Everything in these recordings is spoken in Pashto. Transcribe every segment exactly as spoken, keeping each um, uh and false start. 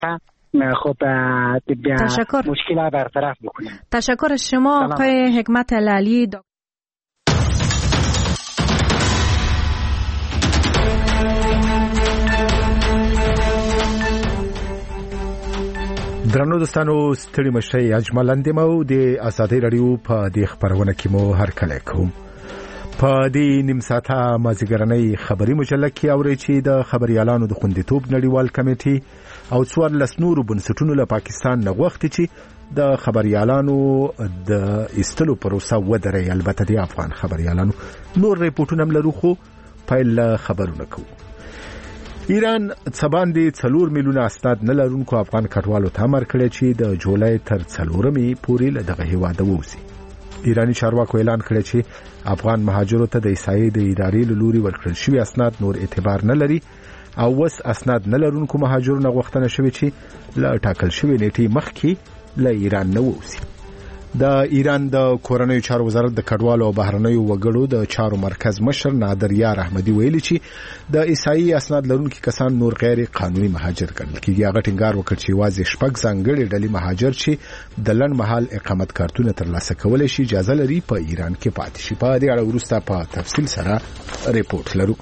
گرفته خب تشکر. مشکلات برطرف بکنیم. تشکر از شما آقای حکمت العلی. درنو دوستانو ستړي مشه اجمل اندمو د آزادۍ رادیو په دې خبرونه کې مو هر کله کوم په دې نیم ساعته مازیګرنۍ خبري مجله کې اوري چې د خبريالانو د خوندیتوب نړیوال کمیټې او څوار لسنورو بنسټونو له پاکستان نه غوښتي چې د خبريالانو د استلو پروسه ودرې. البته د افغان خبريالانو نور ریپورتونه لرو خو پیل خبرونه کوو. ایران څباندې څلور میلیونه اسناد نه لرونکو افغان کډوالو ته امر کړی چې د جولای تر څلورمې پورې له دغه هیواده ووځي. ایرانی چارواکو اعلان کړی چې افغان مهاجرو ته د عیسایي د ادارې له لوري ورکړل شوي اسناد نور اعتبار نه لري او وس اسناد نه لرونکو مهاجرو نه غوښتنه شوې چې له ټاکل شوې نیټې مخکې له ایران نه ووځي. د ایران د کورنیو چارو وزارت د کډوالو او بهرنیو وګړو د چارو مرکز مشر نادر یار احمدي ویلي چې د عیسایي اسناد لرونکو کسان نور غیر قانوني مهاجر ګڼل کېږي. هغه ټینګار وکړ چې واځي شپږ ځانګړي ډلې مهاجر چې د لنډ مهال اقامت کارتونه ترلاسه کولای شي اجازه لري په ایران کې پاتې شي. په دې اړه وروسته په تفصیل سره ریپورت لرو.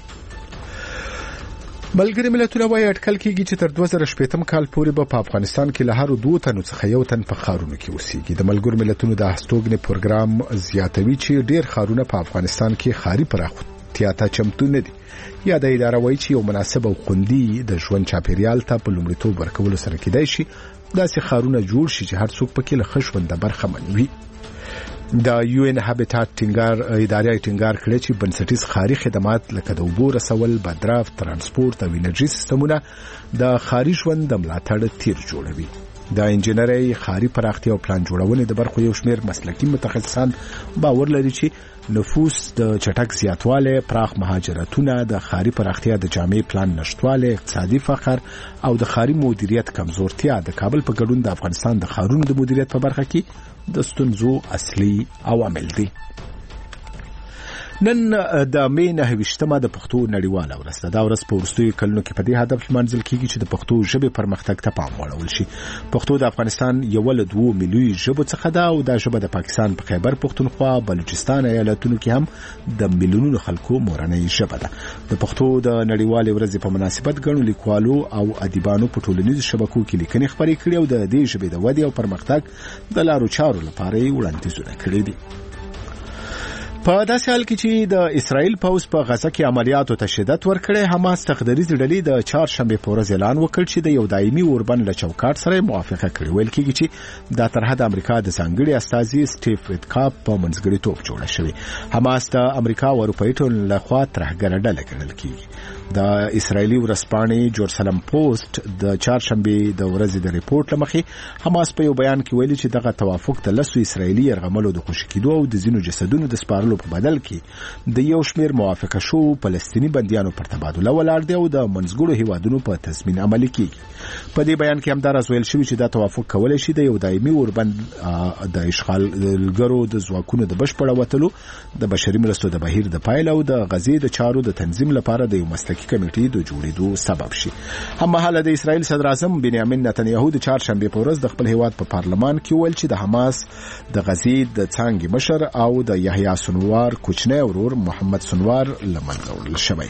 ملګری ملتونه وايي اټکل کېږي چې تر دوه زره شپږم کال پورې به په افغانستان کې له هر دوه تنو څخه یو تن په ښارونو کې اوسېږي. د ملګرو ملتونو د هستوګنې پروګرام زیاتوي چې ډېر ښارونه په افغانستان کې ښاري پراختیا ته چمتو نه دي. یا د اداره وايي چې یو مناسب او خوندي د ژوند چاپیریال ته په لومړیتوب ورکولو سره کېدای شي داسې ښارونه جوړ شي چې هر څوک پکې له ښه ژونده برخمن وي. د یو ان هابټات ټینګار ادارې ټینګار کړی چې بنسټیز ښاري خدمات لکه د اوبو رسول، بدرافت، ترانسپورت او انرژي سیستمونه د ښاري ژوند د ملاتړ تیر جوړوي. د انجنیري ښاري پراختیا او پلان جوړونې د برخو یو شمېر مسلکي متخصصان باور لري چې نفوس د چټک زیاتواله، پراخ مهاجرتونه، د ښاري پراختیا د جامع پلان نشټواله، اقتصادي فقر او د ښاري مدیریت کمزورتیا د کابل په ګډون د افغانستان د ښارونو د مدیریت په برخه کې د ستونزو اصلي عوامل دي. نن د مې نهه ویشتمه د پښتو نړیواله ورځ ده. دا ورځ په وروستیو کلونو کې په دې هدف لمانځل کېږي چې د پښتو ژبې پرمختګ ته پام واړول شي. پښتو د افغانستان یو له دوو ملي ژبو څخه ده او دا ژبه د پاکستان په خیبر پښتونخوا، بلوچستان ایالتونو کې هم د میلیونونو خلکو مورنۍ ژبه ده. د پښتو د نړیوالې ورځې په مناسبت ګڼو لیکوالو او ادیبانو په ټولنیزو شبکو کې لیکنې خپرې کړې او د دې ژبې د ودې او پرمختګ د لارو چارو لپاره یې وړاندیزونه کړي دي. په داسې حال کې چې د اسرائیل پوځ په غزه کې عملیاتو ته شدت ورکړی، حماس تقدیریز ډلې د چهارشنبې په ورځ اعلان وکړ چې د یو دایمي اوربند له چوکاټ سره موافقه کړې. ویل کېږي چې دا طرحه د امریکا د ځانګړي استازي سټیف ویټکاپ په منځګړیتوب جوړه شوې. حماس د امریکا او اروپایي ټولنې لخوا ترهګره ډله ګڼل کېږي. د اسرایلی ورځپاڼې جورسلم پوسټ د چهارشنبې د ورځې د ریپورت لمخې حماس په یو بیان کې ویلي چې دغه توافق د لسو اسرایلی یرغملو د خوشي کېدو او د ځینو جسدونو د سپارلو په بدل کې د یو شمېر موافقه شو فلسطینی بندیانو پر تبادله ولاړ دی او د منځګړو هیوادونو په تضمین عملي کیږي. په دې بیان کې هم دا راځویل شوی چې دا توافق کولای شي د یو دایمي اوربند د اشغالګرو د ځواکونو د بشپړ وټلو، د بشري مرستو د بهیر د پایل او د غزې د چارو د تنظیم لپاره د یو مسلکي کمیټې د جوړېدو سبب شي. هممهاله د اسرائیل صدر اعظم بنیامین نتنیاهو د چهارشنبې په ورځ د خپل هیواد په پارلمان کې ویل چې د حماس د غزې د څانګې مشر او د یحیی سنوار کوچنی ورور محمد سنوار لمنځه وړل شوی.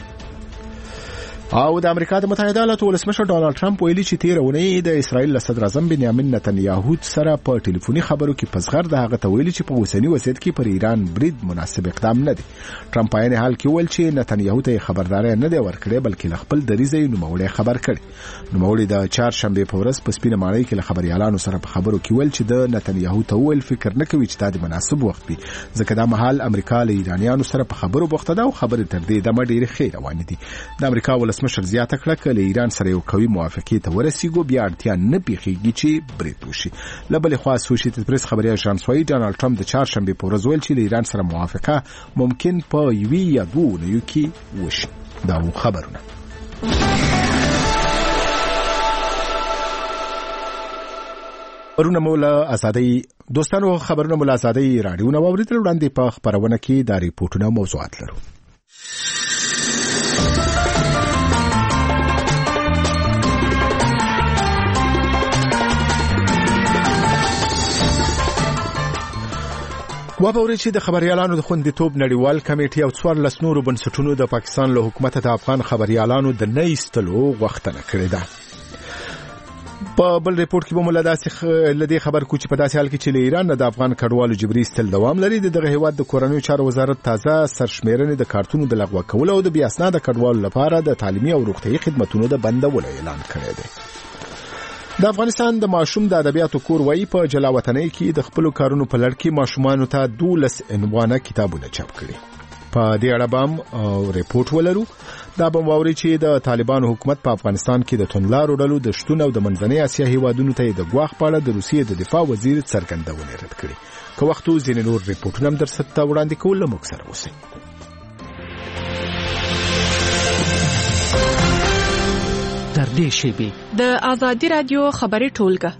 او د امریکا د متحده ایالاتو ولسمشر ډانلډ ټرمپ ویلي چې تیر اونۍ د اسرائیل صدر اعظم بنیامین نتنیاهو سره په ټلیفوني خبرو کې پسغر د هغه ته ویلي چې په اوسنی وضعیت کې پر ایران برید مناسب اقدام نه دی. ټرمپ په عین حال کې ویل چې نتنیاهو ته خبرداري نه دی ورکړې بلکې خپل دریځ یې نوموړی خبر کړي. نوموړی د چهارشنبې په ورځ په سپینه ماڼۍ کې له خبريالانو سره په خبرو کې ویل چې د نتنیاهو ته ویل فکر نه کوي چې دا د مناسب وخت وي ځکه دا مهال امریکا له ایرانیانو سره په خبرو بوخته ده او خبرې تر دې دمه ډېرې ښې روانې دي. د امریکا ولسمشر زیاته کړه چې له ایران سره یو قوي موافقه ته ورسیږو بیا اړتیا نه پیښیږي چې برید وشي. له بلې خوا اسوسییټډ پریس خبري اژانس وايي ډانلډ ټرمپ د چهارشنبې په ورځ ویل چې له ایران سره موافقه ممکن په یوې یا دوه اونیو کې وشي. دا خبرونه خبرونه مولا ازادي دوستانو خبرونه مولا ازادي رادیو نو اوریدل وړاندې په خبرونه کې د ریپورتونو موضوعات لرو. وبوري چې د خبريالانو د خوندیتوب نړیوال کمیټې او څوار لس نورو بنسټونو د پاکستان له حکومت ته افغان خبريالانو د نه ایستلو غوښتنه کړې ده. په بل ریپورت کې به موږ داسې لدی خبر کو چې په داسې حال کې چې ایران د افغان کډوالو جبري استل دوام لري. دغه هیواد د کورنیو چارو وزارت تازه سرشمیرنې د کارتونو د لغوه کولو او د بیا اسناد کډوالو لپاره د تعلیمي او روغتيایي خدماتو د بندولو اعلان کړی دی. د افغانستان د ماشوم د ادبیاتو کور وایي په جلاوطنۍ کې د خپل کارونو په لړ کې ماشومان ته دولس عنوانه کتابونه چاپ کړي. په دې اړه به او ریپورت ولرو. دا به ووري چې د طالبانو حکومت په افغانستان کې د تونلارو ډلو د شتون او د منځنۍ اسیا هیوادونو ته د غواخ په اړه د روسیې د دفاع وزیر څرګندونه رد کړې. که وخت ځینې نور ریپورتونه هم درته وړاندې کول موږ سره اوسئ. تر دې شی د آزادی رادیو خبري ټولګه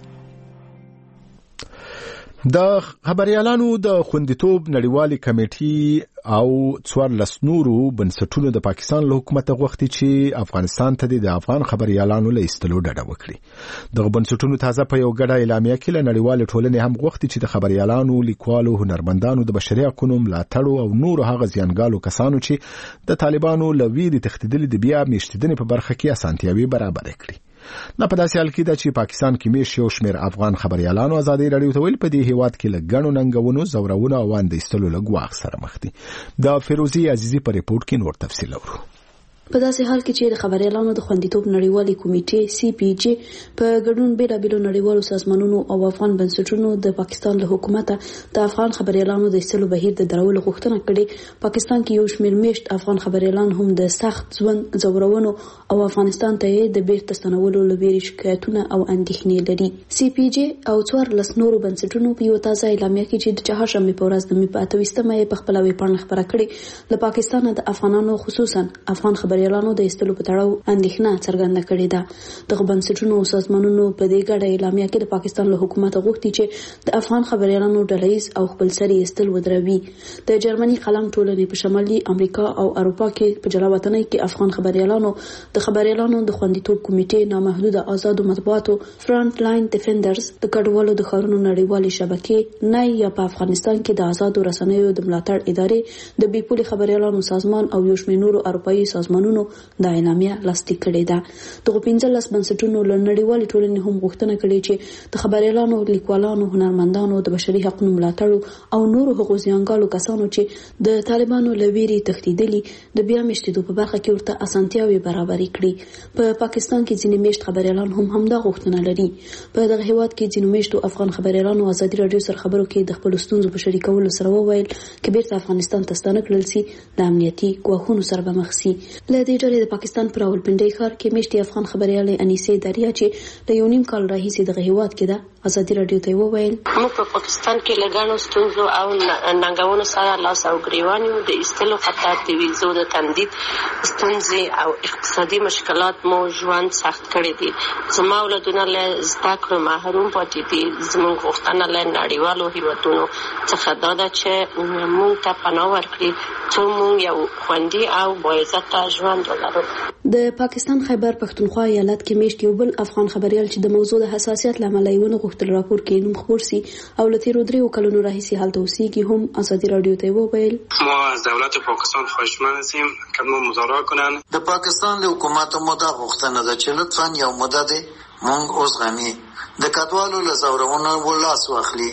د خبريالانو د خوندیتوب نړیوالې کمیټې او څوار لس نورو بنسټونو د پاکستان له حکومت غوښتي چې افغانستان ته د افغان خبريالانو له ایستلو ډډه وکړي. دغه بنسټونو تازه په یو ګډه اعلامیه کې له نړیوال ټولنې هم غوښتي چې د خبريالانو، لیکوالو، هنرمندانو، د بشري حقوقو ملاتړو او نورو هغه زیانګالو کسانو چې د طالبانو له ویرې تښتېدلي د بیا میشتېدنې په برخه کې اسانتیاوي برابر کړي. نه په داسې حال کې ده چې پاکستان کې میش یو شمېر افغان خبريالانو ازادي رادیو ته ویل په دې هیواد کې لګڼو ننګونو، زورونو او اندېستلو لګواخ سره مخ دي. د فیروزي عزیزي په ریپورت کې نور تفصیل اورو. په داسې حال کې چې د خبريالانو د خوندیتوب نړیوالې کمیټې سی پی جی په ګډون بیلابېلو نړیوالو سازمانونو او افغان بنسټونو د پاکستان له حکومت د افغان خبريالانو د ایستلو بهیر د درولو غوښتنه کړې. پاکستان کې یو شمېر میشت افغان خبريالان هم د سخت ژوند، زورونو او افغانستان ته د بیرته ستنولو لپاره شکایتونه او اندېښنې لري. سی پی جی او څوار لس نورو بنسټونو په یو تازه اعلامیه کې چې د چهارشنبې په ورځ د مې په اتویستمه یې په خپل ویبپاڼه خبره کړې، له پاکستان د افغانانو خصوصا افغان خبريالانو د ایستلو په تړاو اندېښنه څرګنده کړې ده. دغه بنسټونو او سازمانونو په دې ګډه اعلامیه کې د پاکستان له حکومت غوښتي چې د افغان خبريالانو ډلهیز او خپلسري ایستل ودروي. د جرمني قلم ټولنې په شمالي امریکا او اروپا کې په جلاوطنۍ کې افغان خبريالانو د خبريالانو د خوندیتوب کمیټې، نامحدوده آزادو مطبوعاتو، فرانټ لاین ډیفندرز، د کډوالو د ښارونو نړیوالې شبکې، نه یا په افغانستان کې د آزادو رسنیو د ملاتړ ادارې، د بیپولي خبريالانو سازمان او یو شمېر نورو اروپایي سازمانونو د اعلامیه لاسلیک کړې ده. دغه پنځلس بنسټونو له نړیوالې ټولنې هم غوښتنه کړې چې د خبريالانو، لیکوالانو، هنرمندانو، د بشري حقوقو ملاتړو او نورو حقوق زیانګالو کسانو چې د طالبانو له ویرې تښتېدلي د بیا میشتېدو په برخه کې ورته اسانتیاوي برابرې کړي. په پاکستان کې ځینې میشت خبريالان هم همدا غوښتنه لري. په دغه هیواد کې ځینې میشتو افغان خبريالانو آزادي رادیو سره خبرو کې د خپل ستونزو په شریکولو سره وویل چې بیرته افغانستان ته ستانه کړل سي د امنیتي ګواښونو سره به مخ سي. له دې ډلې د پاکستان پر راولپنډۍ ښار کې میشتې افغان خبريالې انیسې دریا چې د یو نیم کال راهیسې دغه هیواد کې ده آزادي رادیو ته وویل، موږ په پاکستان کې لګانو ستونزو او ننګونو سره لاس او ګریوان یو. د ایستلو خطر، د ویزو د تمدید ستونزې او اقتصادي مشکلات مو ژوند سخت کړی دي. زما اولادونه له زده کړو محروم پاتې دي. زموږ غوښتنه له نړیوالو هیوادونو څخه دا ده چې موږ ته پناه ورکړي څو موږ یو خوندي او باعزته ژوند ولرو. د پاکستان خیبر پښتونخوا ایالت کې میشت یو بل افغان خبريال چې د موضوع د حساسیت لامل یې ونه غوښتل راپور کې نوم خبر سي او له تیرو دریو کلونو راهیسې هلته اوسېږي هم آزادي رادیو ته وویل، ما از دولت پاکستان خواهشمند هستیم که ما مذاکره کنن. د پاکستان له حکومت مده غوښتنه ده چې لطفاً یو مدد مونږ اوس غمي د کډوالو له زورونو ولاس واخلي.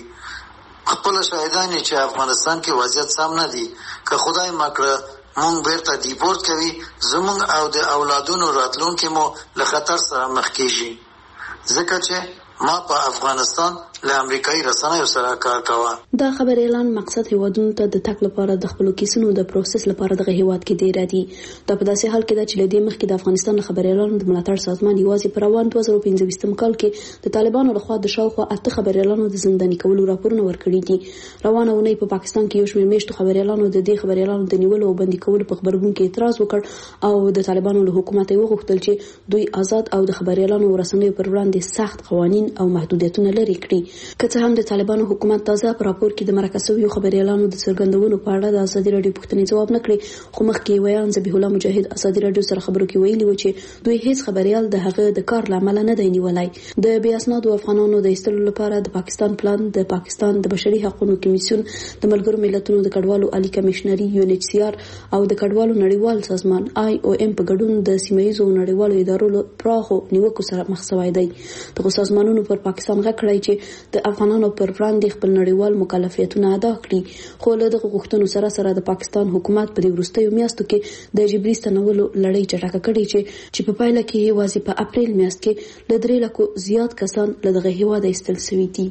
خپل شاهدان چې افغانستان کې وضعیت سم نه دي، که خدای مکړه مونږ بیرته دیپورت کوي، زمونږ او د اولادونو راتلونکي مو له خطر سره مخ کیږي. ځکه چې ما په افغانستان له امریکایي رسنیو سره کار کاوه. دا خبر اعلان مقصد هیوادونو ته د تک لپاره د خپل کیسونو د پروسس لپاره دغه هیواد کې دی را دي. دا په داسې حال کې ده چې لدې مخکې د افغانستان د خبر اعلان د ملاتړ سازمان یوازې پر روان دوه زره پنځه کال کې د طالبانو لخوا د شاوخوا اته خبر اعلانونو د زنداني کولو راپورونه ورکړي دي. روانه ونی په پاکستان کې یو شمېر میشتو خبر اعلانونو د دې خبر اعلانونو د نیولو او بندي کولو په خبرګون کې اعتراض وکړ او د طالبانو له حکومت یې وغوښتل چې دوی آزاد او د خبر اعلانونو رسنیو پر وړاندې سخت قوانين او محدودیتونه لري کړي. که څه هم د طالبانو حکومت تازه په راپور کې د مرکه شویو خبريالانو د څرګندونو په اړه د ازادي رادیو پوښتنې ځواب نه کړی، خو مخکې ویان ذبیح الله مجاهد ازادي رادیو سره خبرو کې ویلي و چې دوی هیڅ خبريال د هغه د کار لامل نه دی نیولای. د بې اسنادو افغانانو د ایستلو لپاره د پاکستان پلان د پاکستان د بشري حقوقو کمیسیون، د ملګرو ملتونو د کډوالو عالی کمشنري یو ان ایچ سی آر او د کډوالو نړیوال سازمان آی او ایم په ګډون د سیمه‌ییزو نړیوالو ادارو پراخو نیوکو سره مخ شوی دی. دغه سازمانونو پر پاکستان غږ کړی چې د افغانانو پر وړاندې خپل نړیوال مکلفیتونه ادا کړي، خو له دغه غوښتنو سره سره د پاکستان حکومت په دې وروستیو میاشتو کې د جبري ستنولو لړۍ چټکه کړې چې چې په پایله کې یوازې په اپریل میاشت کې له درې لکو زیات کسان له دغه هیواده ایستل شوي دي.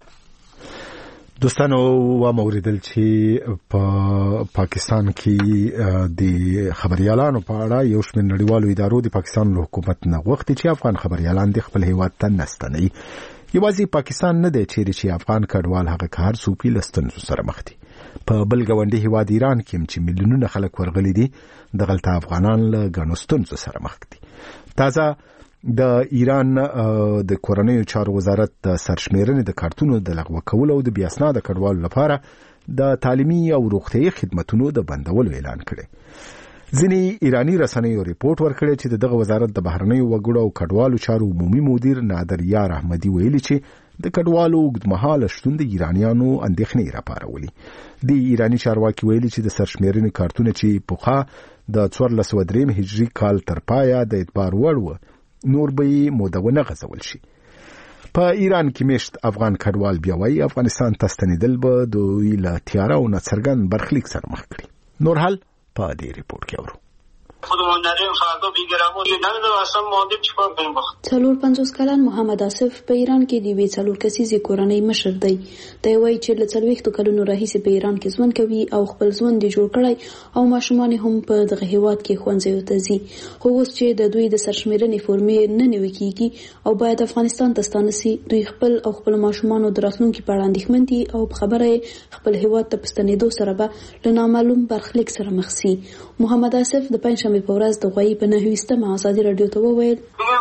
دوستانو و موریدل چې په پاکستان کې د خبريالانو په اړه یو شمېر نړیوالو ادارو د پاکستان له حکومت نه غوښتي چې افغان خبريالان د خپل هیواد ته نستنوي. یوازې پاکستان نه دی چیرې چې افغان کډوال هغه کار سوپی لستنزو سره مخ دي. په بل ګاونډي هیواد ایران کې چې میلیونونه خلک ورغلي دي د غلطه افغانان له ګڼستونزو سره مخ دي. تازه د ایران د کورنیو چارو وزارت د سرشمیرنې د کارتونو د لغوه کولو او د بې اسناده کډوالو لپاره د تعلیمي او روغتیايي خدماتونو د بندولو اعلان کړی. ځینې ایرانی رسنیو ریپورت ورکړی چې دغه وزارت د بهرنیو وګړو او کډوالو چارو عمومي مدیر نادر یار احمدي ویلي چې د کډوالو اوږدمهاله شتون د ایرانیانو اندېښنې راپارولي. د ایرانی چارواکي ویلي چې د سرشمیرنې کارتونه چې پخوا د څوارلس سوه درې هجري کال تر پایه د اعتبار وړ و نور به مودونه غځول شي. په ایران کې مشت افغان کډوال بیا وایي افغانستان ته ستنېدل به دوی له تیاره او ناڅرګند برخلیک سره مخ کړي. نور حال په دې ریپورت کې اورو. خودمون نداریم فردا بیگرامون نمیدونم اصلا ماندیم چیکار کنیم. څلور پنځوس کلن محمد آصف په ایران کې د یوې څلور کسیزې کورنۍ مشر دی. دی وایي چې له څلوېښتو کلونو راهیسې په ایران کې ژوند کوي او خپل ژوند یې جوړ کړی او ماشومان هم په دغه هیواد کې ښوونځیو ته ځي، خو اوس چې د دوی د سرشمیرنې فورمې نه نوي کیږي او باید افغانستان ته ستانه سي، دوی خپل او خپل ماشومانو د راتلونکي په اړه اندېښمن دي او په خبره یې خپل هیواد ته په ستنېدو سره به له نامعلوم برخلیک سره مخ سي. محمد آصف د پنجشنبې په ورځ د غوایي په نهویستمه ازادي رادیو ته وویل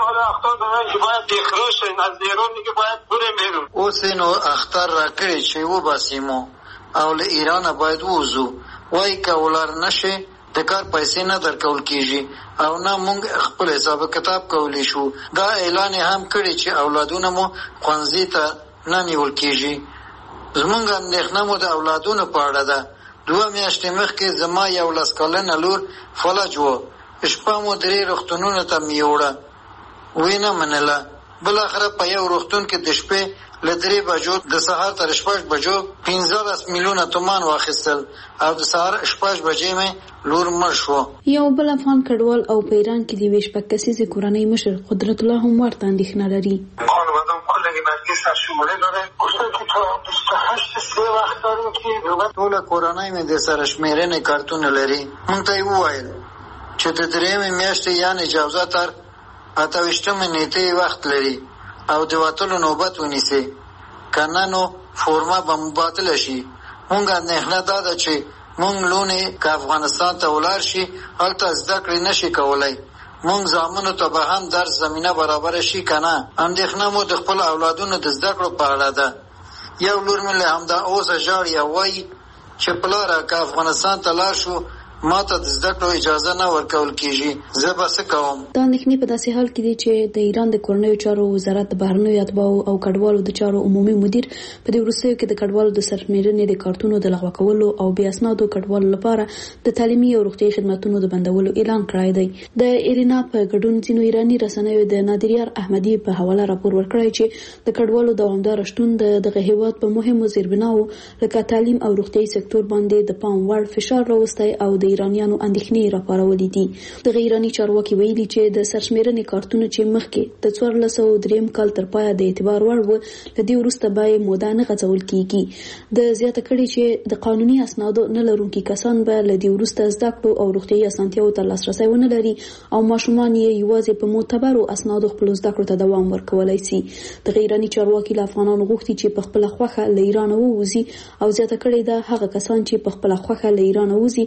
اوس نو اختر راکړی چې وباسیمو او له ایران باید ووځو، وایي که ولار نشي د کار پیسې نه درکول کیږي او نه موږ خپل حساب کتاب کولی شو. دا اعلان هم کړی چې اولادونه مو ښوونځي ته نه نیول کیږي. زموږ اندېښنه مو د اولادونو په اړه ده. دوه میاشتې مخکې زما یو لس کلنه لور فلج و، شپه مو درې روغتونونو ته مې یوړه، ویې نه منله. بالاخره په یو روغتون کې د شپې له درې بجو د سهار تر شپږ بجو پنځلس میلیونه تومان واخیستل او د سهار شپږ بجې مې لور مړ شو. یو بل افغان کډوال او په ایران کې د یوې شپږ کسیزې کورنۍ مشر قدرت الله هم ورته اندېښنه لري. ټوله کورنۍ مې د سرشمیرنې کارتونه لري. موږ ته یې وویل چې د درېیمې میاشتې یعنې جوزه تر اته ویشتمې نیټې وخت لري او د وتلو نوبت ونیسي، که نه نو فورمه به مبادله شي. موږ اندېښنه دا ده چې موږ لونې که افغانستان ته ولاړ شي هلته زده کړې نشي کولی. موږ زامنو ته به هم درس زمینه برابره شي که نه. اندېښنه مو د خپل اولادونو د زده کړو په اړه ده. یو لور مې له همدا اوسه ژاړي او وایي چې پلاره که افغانستان ته لاړ شو ما ته د زده کړو اجازه نه ورکول کیږي، زه به څه کوم. دا اندېښنې په داسې حال کې دي چې د ایران د کورنیو چارو وزارت د بهرنیو اتباعو او کډوالو د چارو عمومي مدیر په دې وروستیو کې د کډوالو د سرشمیرنې د کارتونو د لغوه کولو او بې اسنادو کډوالو لپاره د تعلیمي او روغتیايي خدماتو د بندولو اعلان کړی دی. د ایرینا په ګډون ځینو ایرانی رسنیو د نادریار احمدي په حواله راپور ورکړی چې د کډوالو دوامدار شتون د دغه هیواد په مهمو زیربناو لکه تعلیم او روغتیايي سکتور باندې د پام وړ فشار راوستی او د ایرانیانو اندېښنې راپارولې دي. د ایرانی چارواکي ویلي چې د سرشمیرنې کارتونه چې مخکې د څوارلس سوه درېیم کال تر پایه د اعتبار وړ و، له دې وروسته به یې موده نه غځول کیږي. د زیاته کړي چې د قانوني اسنادو نه لرونکي کسان به له دې وروسته زده کړو او روغتیايي اسانتیاوو ته لاسرسی ونه لري او ماشومان یې یوازې په معتبرو اسنادو خپلو زده کړو ته دوام ورکولی سي. د ایرانی چارواکي له افغانانو غوښتي چې په خپله خوښه له ایرانه ووځي او زیاته کړي ده هغه کسان چې په خپله خوښه له ایرانه وځي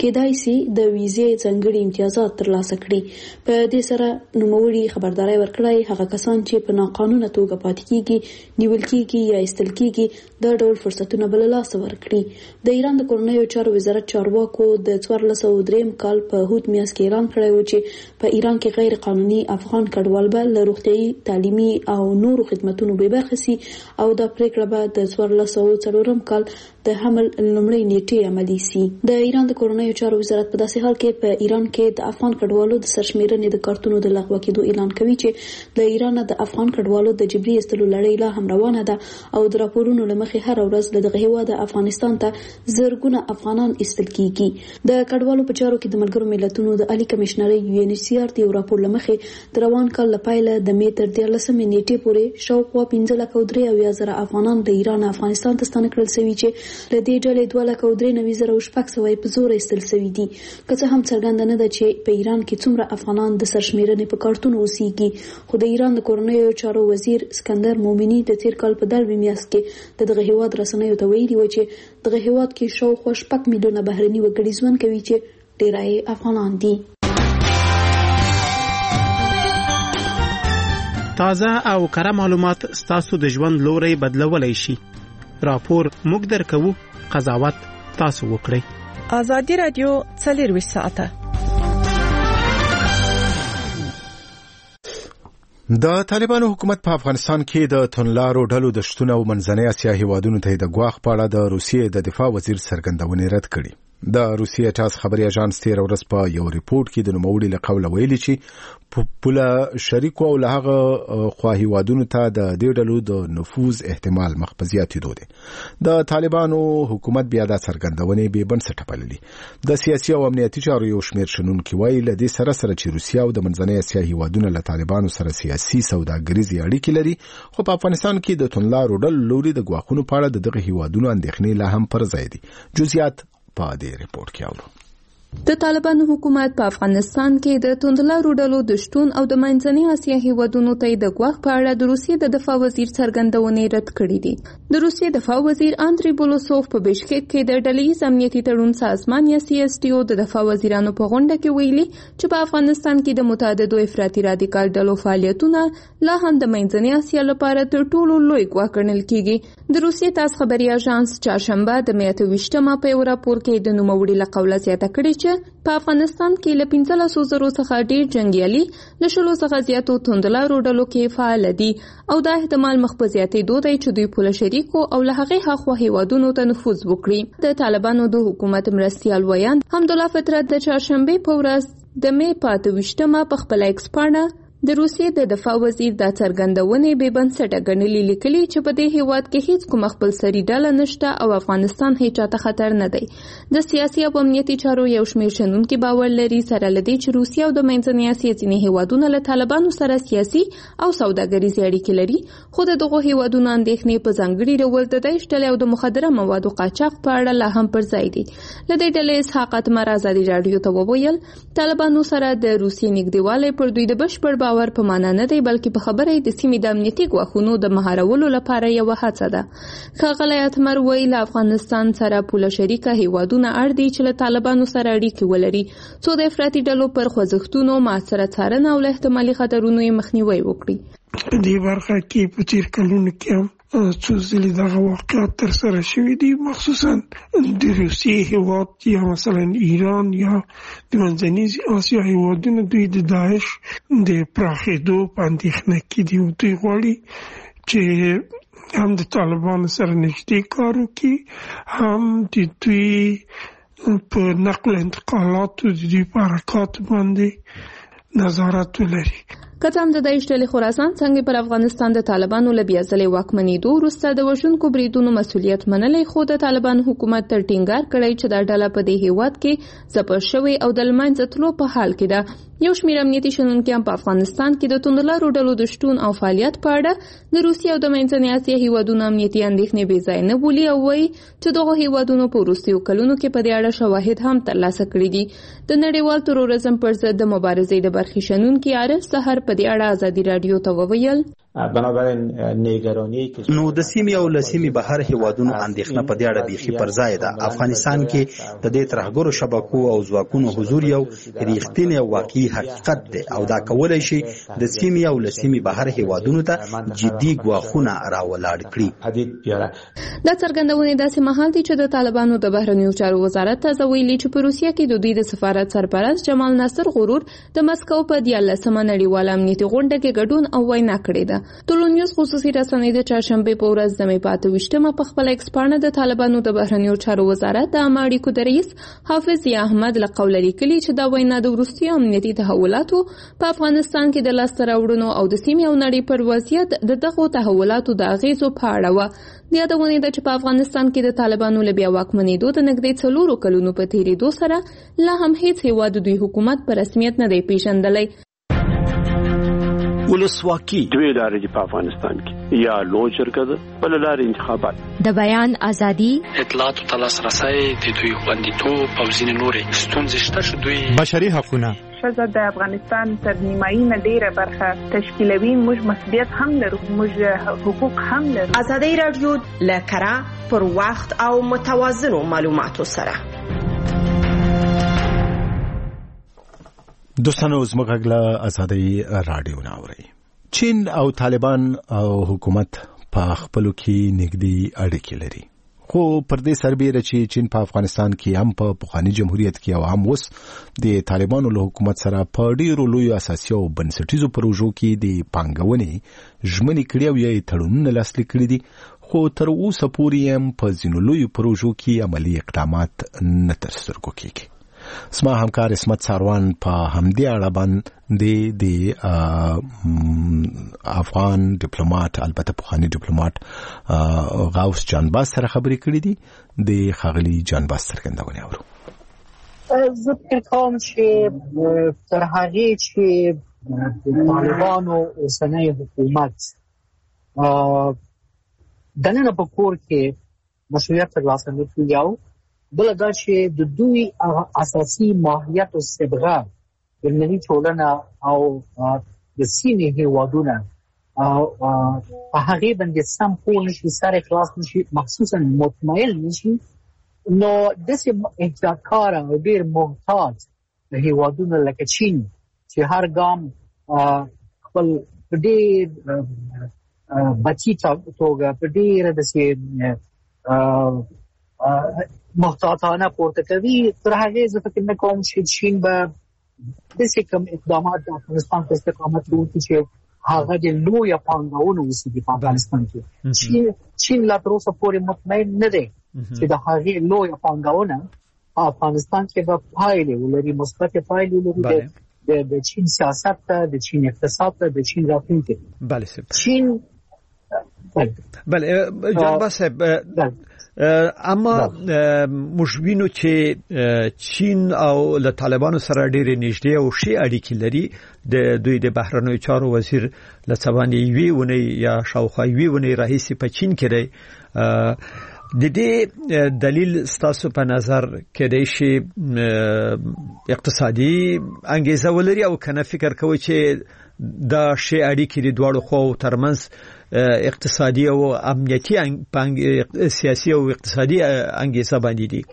کېدای شي د ویزې ځانګړي امتیازات ترلاسه کړي. په دې سره نوموړي خبرداري ورکړی هغه کسان چې په ناقانونه توګه پاتې کیږي، نیول کیږي یا ایستل کیږي د ډول فرصتونه بل لاس ورکړي. د ایران د کورنیو چارو وزارت چارواکو د څوارلس سوه دریم کال په هوت میاشت کې اعلان کړی و چې په ایران کې غیر قانوني افغان کډوال به له روغتیايي، تعلیمي او نورو خدماتونو بې برخې سي او دا پریکړه به د څوارلس سوه څلورم کال د حمل لومړۍ نیټې عملي سي. د ایران د کورنیو چارو وزارت په داسې حال کې په ایران کې د افغان کډوالو د سرشمیرنې د کارتونو د لغوه کېدو اعلان کوي چې د ایران د افغان کډوالو د جبري ایستلو لړۍ لا هم روانه ده او د راپورونو له مخې هر ورځ له دغه هیواد افغانستان ته زرګونه افغانان ایستل کیږي. د کډوالو په چارو کې د ملګرو ملتونو د عالی کمشنرۍ یو ان ایچ سی آر د یو راپور له مخې د روان کال له پیله د می تر دیارلسمې نیټې پورې شاوخوا پنځه لکه او درې اویا زره افغانان د ایران افغانستان ته ستانه کړل شوي چې له دې ډلې دوه لکه او درې نوي زره او شپږ سوه په زور ایستل شوي دي. که څه هم څرګنده نه ده چې په ایران کې څومره افغانان د سرشمیرنې په کارتونو اوسېږي، خو د ایران د کورنیو چارو وزیر اسکندر مومني د تیر کال په دلوي میاشت کې د دغه هیواد رسنیو ته ویلي و چې دغه هیواد کې شاوخوا شپږ میلیونه بهرني وګړي ژوند کوي چې ډیری افغانان دي. تازه او کره معلومات ستاسو د ژوند لوري بدلولای شي. راپور موږ درکوو، قضاوت تاسو وکړئ. ازادي رادیو څلورویشت ساعته. د طالبانو حکومت په افغانستان کې د تونلارو ډلو د شتون او منځنۍ اسیا هیوادونو ته د ګواښ په اړه د روسیې د دفاع وزیر څرګندونې رد کړې. د روسیې ټاس خبري اژانس تیر ورځ په یو ریپورت کې د نوموړي له قوله ویلي چې پوله شریکو او له هغه خوا هیوادونو ته د دې ډلو د نفوذ احتمال مخ په زیاتېدو دی. د طالبانو حکومت بیا دا څرګندونې بې بنسټه بللي. د سیاسي او امنیتي چارو یو شمېر شنونکي وایي له دې سره سره چې روسیه او د منځنۍ اسیا هیوادونه له طالبانو سره سیاسي سوداګریزې اړیکې لري، خو په افغانستان کې د تونلارو ډلو لوري د ګواښونو په اړه د دغه هیوادونو اندېښنې لا هم پر ځای دي. جزئیات په دې ریپورت کې اورو. د طالبانو حکومت په افغانستان کې د توندلارو ډلو د شتون او د منځنۍ اسیا هیوادونو ته د ګواښ په اړه د روسیې د دفاع وزیر څرګندونې رد کړې دي. د روسیې دفاع وزیر اندری بولوسوف په بشکک کې د ډلهییز امنیتي تړون سازمان یا سی اس ټي او د دفاع وزیرانو په غونډه کې ویلي چې په افغانستان کې د متعددو افراطي رادیکال ډلو فعالیتونه لا هم د منځنۍ اسیا لپاره تر ټولو لوی ګواښ ګڼل کیږي. د روسیې تاس خبري اژانس چهارشنبه د مې اته ویشتمه په یو راپور کې د نوموړي له قوله زیاته کړې چې په افغانستان کې له پنځلسو زرو څخه ډېر جنګیالي له شلو څخه زیاتو توندلارو ډلو کې فعال دي او دا احتمال مخ په زیاتېدو دی چې دوی پوله شریکو او له هغې هاخوا هیوادونو ته نفوذ وکړي. د طالبانو د حکومت مرستیال ویاند حمدالله فطرت د چهارشنبې په ورځ د مې په اته ویشتمه په خپله ایکس پاڼه د روسیې د دفاع وزیر دا څرګندونې بې بنسټه ګڼلې، لیکلي چې په دې هیواد کې هیڅ کومه خپلسري ډله نشته او افغانستان هیڅ چاته خطر نه دی. د سیاسي او امنیتي چارو یو شمېر شنونکي باور لري سره له دې چې روسیه او د منځنۍ اسیا ځینې هیوادونه له طالبانو سره سیاسي او سوداګریزې اړیکې لري، خو د دغو هیوادونو اندېښنې په ځانګړي ډول د داعش ډلې او د مخدره موادو قاچاق په اړه لا هم پر ځای دي. له دې ډلې اسحاق اتمر ازادي راډیو ته وویل طالبانو سره د روسیې نږدېوالی پر دوی د بشپړ باور په معنا نه دی، بلکې په خبره د سیمې د امنیتي ګواښونو د مهارولو لپاره یوه هڅه ده. ښاغلی اتمر وایي له افغانستان سره پوله شریکه هیوادونه اړ دي چې له طالبانو سره اړیکې ولري څو د افراطي ډلو پر خوځښتونو مؤثره څارنه او له احتمالي خطرونو یې مخنیوی وکړي. په دې برخه کې په تیر کلونو کې هم څو ځلې دغه واقعات ترسره شوي دي، مخصوصا د روسیې هیواد یا مثلا ایران یا د منځنۍ اسیا هیوادونه دوی د داعش د پراخېدو په اندېښنه کې دي او دوی غواړي چې هم د طالبانو سره نږدې کار وکړي، هم د دوی په نقل انتقالاتو د دوی په حرکاتو باندې نظارت ولري. که څه هم د داعش ډلې خراسان څنګه پر افغانستان د طالبانو له بیا ځلې واکمنېدو وروسته د وژونکو بریدونو مسؤلیت منلی، خو د طالبانو حکومت تر ټینګار کړی چې دا ډله په دې هیواد کې ځپل شوې او د له منځه تلو په حال کې ده. یو شمېر امنیتي شنونکي هم په افغانستان کې د توندلارو ډلو د شتون او فعالیت په اړه د روسیې او د منځنۍ اسیا هیوادونو امنیتي اندېښنې بې ځای نه بولي او وایي چې دغو هیوادونو په وروستیو کلونو کې په دې اړه شواهد هم ترلاسه کړي دي. د نړیوال تروریزم پر ضد د مبارزې د برخې شنونکي عارف سحر په دې اړه ازادي راډیو ته وویل بنابراین نگرانی نو د سیمې او لسیمې بهر هیوادونو اندېښنه په دې اړه بیخي پر ځای ده. افغانستان کې د دې ترهګرو شبکو او ځواکونو حضور یو ریښتینی او واقعي حقیقت دی او دا کولای شي د سیمې او لسیمې بهر هیوادونو ته جدي ګواښونه راولاړ کړي. دا څرګندونه داسې مهال دي چې د طالبانو د بهرنیو چارو وزارت ته ویلي چې په روسیه کې د دوی د سفارت سرپرست جمال ناصر غرور د مسکو په دیارلسمه نړیواله امنیتي غونډه کې ګډون او وینا کړې ده. ټولنیوز خصوصي رسنۍ د چهارشنبه په ورځ د مې په اته ویشتمه په خپل ایکس پاڼه د طالبانو د بهرنیو چارو وزارت د عامه اړیکو د رئیس حافظ ضیا احمد له قوله لیکلي چې دا وینا د وروستي امنیتي تحولاتو په افغانستان کې د لاسته راوړنو او د سیمې او نړۍ پر وضعیت د دغو تحولاتو د اغیزو په اړه و. د یادونې ده چې په افغانستان کې د طالبانو له بیا واکمنېدو د نږدې څلورو کلونو په تېرېدو سره لا هم هیڅ هیواد دوی حکومت په رسمیت نه دی پیژندلی. ولسواکي دوی لارې په افغانستان کې یا لوی جرګه ده بل لارې انتخابات د بیان ازادي اطلاعات او تلاسرسي د دوی خوندیتوب او ځینې نورې ستونزې شته چې دوی بشري حقوقونه ښځه د افغانستان تر نیمایي نه ډیره برخه تشکیلوي. موږ مسؤلیت هم لرو، موږ حقوق هم لرو. ازادي رادیو لکره پر وخت او متوازنو معلوماتو سره دوستانو زموږ غږ ازادي رادیو ناوړي. چین او طالبان او حکومت په خپلو کې نږدې اړیکې لري، خو پر دې سربېره چې چین په افغانستان کې هم په پخواني جمهوریت کې او هم اوس د طالبانو له حکومت سره په ډېرو لویو اساسي او بنسټیزو پروژو کې د پانګونې ژمنې کړې او یې تړونونه لاسلیک کړي دي، خو تر اوسه پورې هم په ځینو لویو پروژو کې عملي اقدامات نه تر سترګو کېږي. زما همکار اسمت ساروان په همدې اړه باندې د افغان ډیپلوماټ البته پخوانی ډیپلوماټ غوث جانباز سره خبرې کړې دي. د ښاغلي جانباز څرګندونه اورو. زه فکر کوم چې تر هغې چې طالبانو اوسنی حکومت دننه په کور کې مسؤلیت ترلاسه نه کړي، یو بل دا چې د دوی اساسي ماهیت او صبغه د ملي ټولنه او د سیمې هیوادونه په هغې باندې سم پوه نشي، سر خلاص نشي، مخصوصا مطمئن نشي، نو داسې احتیاطکاره او ډېر محتاط هیوادونه لکه چین چې هر ګام خپل په ډېر بچي توګه په ډېره داسې محتاطانه پورته کوي، تر هغې زه فکر نه کوم چې چین به داسې کوم اقدامات د افغانستان په استقامت وکړي چې هغه د لویه پانګونو وسیږي په افغانستان کې. چین لا تر اوسه پورې مطمئن نه دی چې د هغې لویه پانګونه په افغانستان کې به پایلې ولري، مثبتې پایلې ولري د چین سیاست ته، د چین اقتصاد ته، د چین راتلونکي. بله صاحب. چین بله جانباز صاحب، اما موږ وینو چې چین او له طالبانو سره ډېرې نږدې او ښې اړیکې لري. د دوی د بهرنیو چارو وزیر له څه باندې یوې اونۍ یا شاوخوا یوې اونۍ راهیسې په چین کې دی. د دې دلیل ستاسو په نظر کېدای شي اقتصادي انګیزه ولري او کنه فکر کوئ چې دا ښې اړیکې د دواړو خواو ترمنځ اقتصادي او امنیتي سیاسي او اقتصادي انګیزه باندې دي؟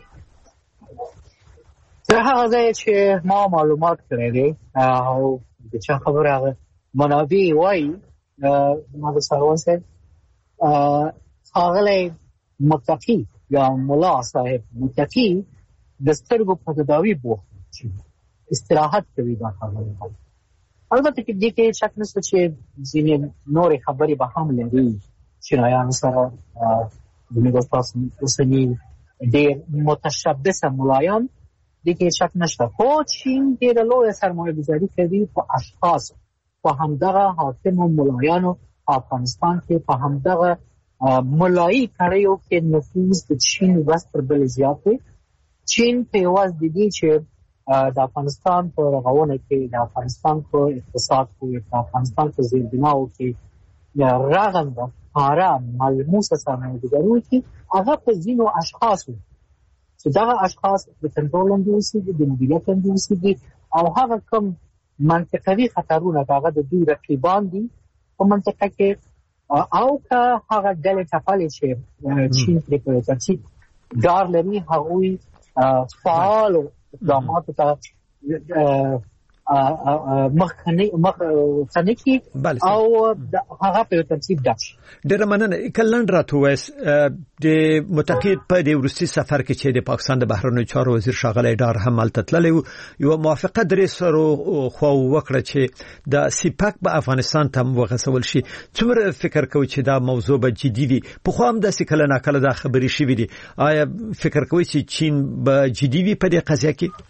تر هغه ځایه چې ما معلومات کړی دی او د چا خبره هغه منابع وایي، ما د ساروان صاحب ښاغلی متقي یا ملا صاحب متقي د سترګو په تداوي بوخت چې استراحت کوي دا خبره. البته کې دې کې شک نشته چې ځینې نورې خبرې به هم لري چینایانو سره، زموږ تاسو اوسني ډېر متشبثه ملایان، دې کې شک نشته. خو چین ډېره لویه سرمایه گذاري کوي په اشخاص، په همدغه حاکمو ملایانو افغانستان کې، په همدغه ملایي کړیو کې نفوذ د چین ورځ تر بلې زیات دی. چین په یوازې د دې چې د افغانستان په رغونه کې، د افغانستان په اقتصاد کې، د افغانستان په زیربناو کې رغنده پاره ملموسه سرمایه ګذاري وکړي، هغه په ځینو اشخاصو چې دغه اشخاص د کنټرول لاندې اوسېږي، د مدیریت لاندې اوسېږي، او هغه کوم منطقوي خطرونه هغه د دوی رقیبان دي په منطقه کې او که هغه ډلې ټپلې چې چین پرې کوي چې ډار لري هغوی فعال اقدامات ته مخ مخ څنګه او هغه په ترتیب داش ډېر مننه کلند راتوس د متحد په د روسي سفر کې چې د پاکستان د بهرنیو چارو وزیر شاغلی ډار هم تللی یو موافقه درې سره خو وکړه چې د سیپاک په افغانستان ته وغسول شي څومره فکر کوي چې دا موضوع به جدي وي په خو هم د سکل نه کله دا خبري شي وي آیا فکر کوي چې چین به جدي وي په دې قضیه کې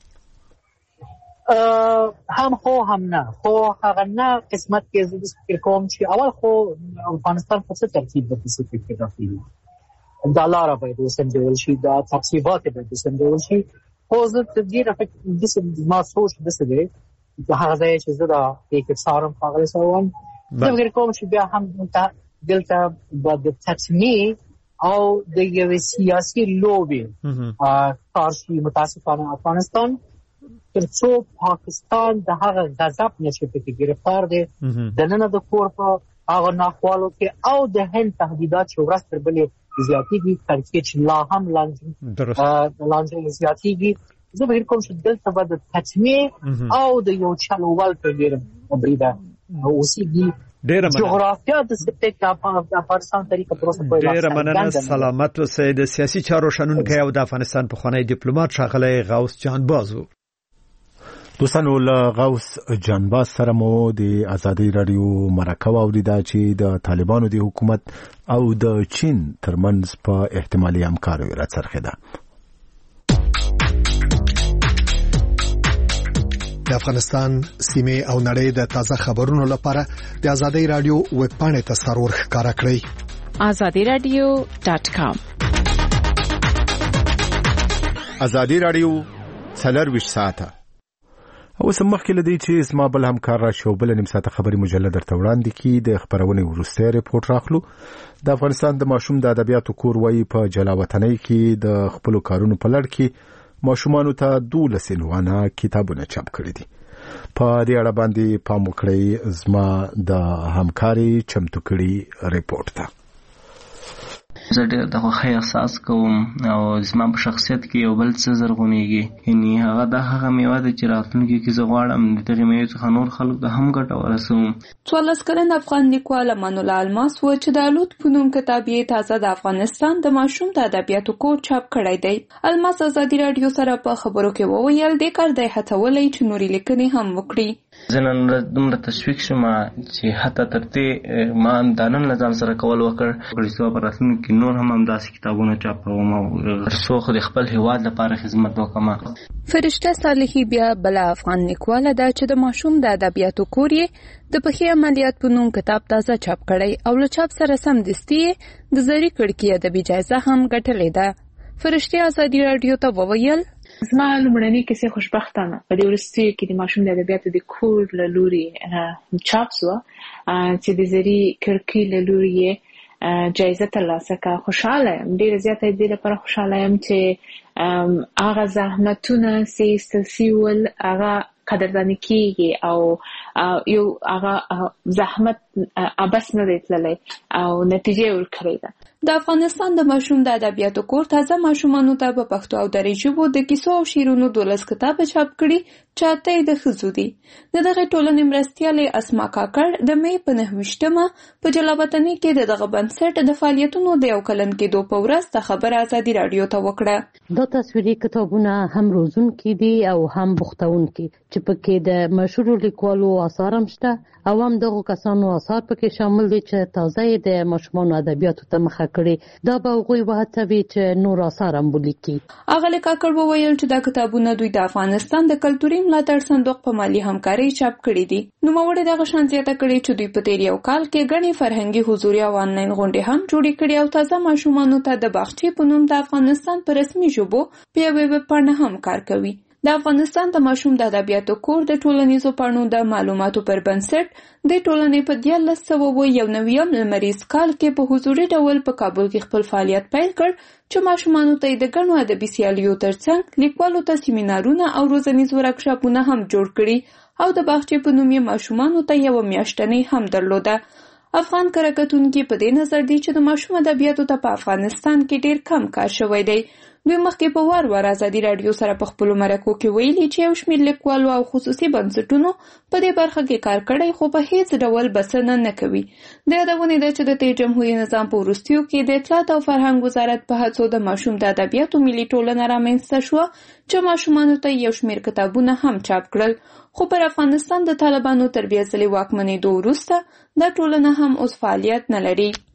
هم خو هم نه خو هغه نه قسمت کې زه فکر کوم چې اول خو افغانستان په څه ترتیب د پسیفیک کې راځي د لاره باید وسنجول شي د تفصیلات باید وسنجول شي خو زه تدیر فکر د ما سوچ د څه دی چې هغه ځای چې زه دا کې څارم هغه سوال زه فکر کوم چې بیا هم دلته د تطمیع او د یو سیاسي لوبي کارشي متاسفانه افغانستان ترڅو پاکستان د هغه غضب نشي پکې گرفتار دي د نن د کور په هغه ناخوالو کې او د هند تهدیدات چې ورځ تر بلې زیاتېږي ترڅو چې لا هم لاندې لاندې زیاتېږي زه به کوم چې دلته به د تطمیع او د یو چلوول په ډیره بریده اوسېږي ډیره مننه جغرافیا د سپیک د افغانستان طریقه پروسه په ډیره مننه سلامت اوسئ د سیاسي چارو شنونکي او د افغانستان په خوانی ډیپلوماټ شاغلی غوث جانبازو دوستانو له غوث جانباز سره مو د ازادي رادیو مرکه واوریده چې د طالبانو د حکومت او د چین ترمنځ په احتمالي همکارۍ راڅرخیده. د افغانستان سیمه او نړۍ د تازه خبرونو لپاره د ازادي رادیو ویب پاڼې ته سرور ښکارا کړئ azadi radio dot com. ازادي رادیو څلرویشت ساعته او سمخ کې لدی چې اسما بل همکار را شو بل نیم ساعته خبري مجله درته وړاندې کی د خبرونه ورسته ریپورت راخلو. د افغانستان د ماشوم د ادبیاتو کور وای په جلاوطنۍ کې د خپل کارونو په لړ کې ماشومانو ته دولس عنوانه کتابونه چاپ کړي دي. په دې اړه باندې پام وکړئ زما د همکاري چمتو کړي ریپورت ته. زه ډېر د خوښۍ احساس کوم او زما په شخصیت کې یو بل څه زرغونېږي یعنې هغه دا هغه میوه ده چې راتلونکي کې زه غواړم د دغې میوې څخه نور خلکو ته هم ګټه ورسوم. څوارلس کلن افغان لیکوال امان الله الماس و چې د الوت په نوم کتاب یې تازه د افغانستان د ماشوم د ادبیاتو کور چاپ کړی دی. الماس ازادي راډیو سره په خبرو کې وویل دې کار دی هڅولی چې نورې لیکنې هم وکړي. زه نن دومره تشویق شوم چې حتی تر دې ما دا نن له ځان سره کول وکړ چې په راتلونکي کې نور هم همداسې کتابونه چاپوم او ترڅو خو د خپل هېواد لپاره خدمت وکړم. فرشته صالحي بیا بله افغان لیکواله ده چې د ماشوم د ادبیاتو کور یې د پخې عملیات په نوم کتاب تازه چاپ کړی او له چاپ سره سمدستي د زري کړکۍ ادبي جایزه هم ګټلې ده. فرشته ازادي راډیو ته وویل زما لومړنۍ کیسې خوشبختانه په دې وروستیو کې د ماشوم د ادبیاتو د کور له لورې چاپ سوه چې د زري کړکۍ له لورې یې جایزه ترلاسه کړه. خوشحاله یم ډېره زیاته دې لپاره خوشحاله یم چې هغه زحمتونه چې ایستل سوي ول هغه قدرداني کېږي او یو هغه زحمت ابس نه دی تللی او نتیجه یې ورکړې ده. د افغانستان د ماشوم د ادبیاتو کور تازه ماشومانو ته په پښتو او دري ژبو د کیسو او شعرونو دولس کتابه چاپ کړي چې اته یې د ښځو دي. د دغې ټولنې مرستیالې اسما کاکړ د مې په نهه ویشتمه په جلاوطنۍ کې د دغه بنسټ د فعالیتونو د یو کلن کېدو په ورځ د خبر ازادي راډیو ته وکړه. دا تصویري کتابونه هم روزونکي دي او هم بوختونکي چې پکې د مشهورو لیکوالو آثار هم شته او هم دغو کسانو آثار پکې شامل دي چې تازه یې د ماشومانو ادبیاتو ته مخه کړي. دا به هغوی وهڅوي چې نور آثار هم ولیکي. اغلې کاکړ وویل چې دا کتابونه دوی د افغانستان د کلتوري ملاتړ صندوق په مالي همکارۍ چاپ کړي دي. نوموړي دغه شان زیاته کړې چې دوی په تیر یو کال کې ګڼې فرهنګي حضوري او آنلاین غونډې هم جوړې کړي او تازه ماشومانو ته د باغچې په نوم د افغانستان په رسمي ژبو په یوې ویب پاڼه هم کار کوي. د افغانستان د ماشوم د ادبیاتو کور د ټولنیزو پاڼو د معلوماتو پر بنسټ د ټولنې په دیارلس سوه یو نویم لمریز کال کې په حضوري ډول په کابل کې خپل فعالیت پیل کړ چې ماشومانو ته د ګڼو ادبي سیالیو ترڅنګ لیکوالو ته سیمینارونه او روزنیز ورکشاپونه هم جوړ کړي او د باغچې په نوم یې ماشومانو ته یوه میاشتنۍ هم درلوده. افغان کره کتونکي په دې نظر دي چې د ماشوم ادبیاتو ته په افغانستان کې ډیر کم کار شوی دی. دوی مخکې په وار وار ازادي راډیو سره په خپلو مرکو کې ویلي چې یو شمېر لیکوالو او خصوصي بنسټونو په دې برخه کې کار کړی خو په هیڅ ډول بسنه نه کوي. د یادونې ده چې د تیر جمهوریت نظام په وروستیو کې د اطلاعات او فرهنګ وزارت په هڅو د ماشوم د ادبیاتو ملي ټولنه رامنځته شوه چې ماشومانو ته یو شمېر کتابونه هم چاپ کړل. خو پر افغانستان د طالبانو تر بیا ځلې واکمنېدو وروسته دا ټولنه هم اوس فعالیت نه لري.